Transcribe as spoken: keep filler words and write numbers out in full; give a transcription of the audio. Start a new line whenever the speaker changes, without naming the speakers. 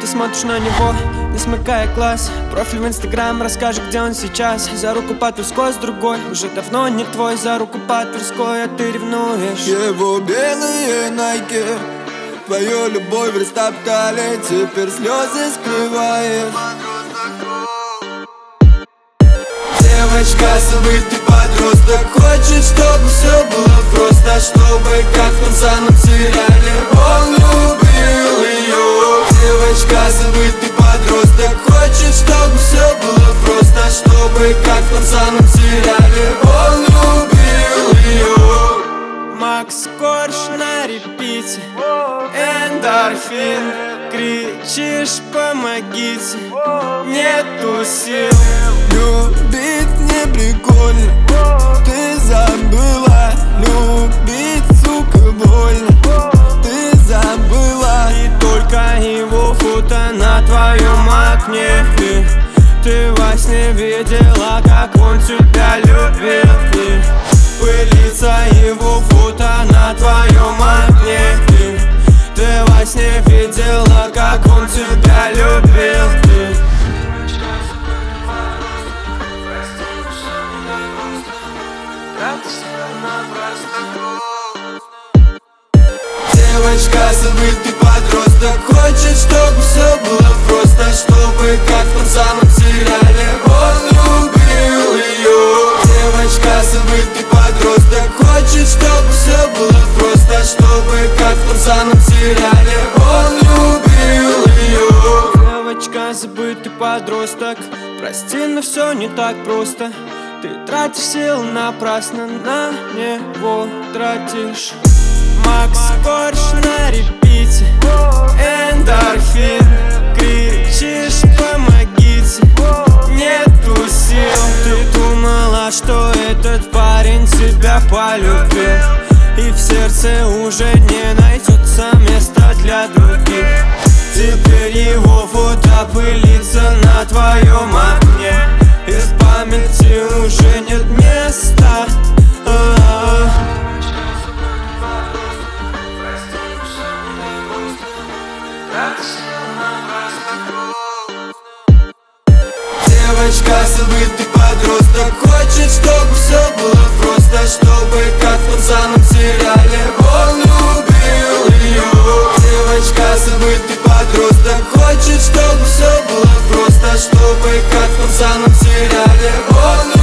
смотришь на него, не смыкая глаз. Профиль в инстаграм, расскажи, где он сейчас. За руку по Тверской с другой, уже давно не твой. За руку по Тверской, а ты ревнуешь.
Его белые найки, твою любовь растоптали, теперь слезы скрываешь. Девочка, забытый подросток, хочет, чтобы все было просто, чтобы как в том самом сериале он любил ее. Девочка, забытый подросток, хочет, чтобы все было просто, чтобы как в том самом сериале он любил ее.
Макс Корж на репите, эндорфин. Кричишь, помогите, нету сил.
Любить не прикольно, ты забыла. Любить, сука, больно, ты забыла.
И только его фото на твоем окне. И ты во сне видела, как он тебя любил. И пылится его фото на твоем окне. И ты во сне видела, как он тебя любил. И
девочка, забытый подросток, хочет, чтобы все было просто, чтобы как в том самом сериале он любил ее. Девочка, забытый подросток, хочет, чтобы все было просто, чтобы как в том самом сериале он любил ее.
девочка, забытый подросток, прости, но все не так просто. Ты тратишь силы напрасно, на него тратишь. Макс Корж на репите, эндорфин. Кричишь, помогите, нету сил. Ты думала, что этот парень тебя полюбил, и в сердце уже не найдется места для других. Теперь его фото пылится на твоем окне, и в памяти уже нет места. А-а-а.
Девочка, забытый подросток, хочет, чтобы все было просто, чтобы как в том самом сериале он любил ее. Девочка, забытый подросток, хочет, чтобы все было просто, чтобы как в том самом сериале он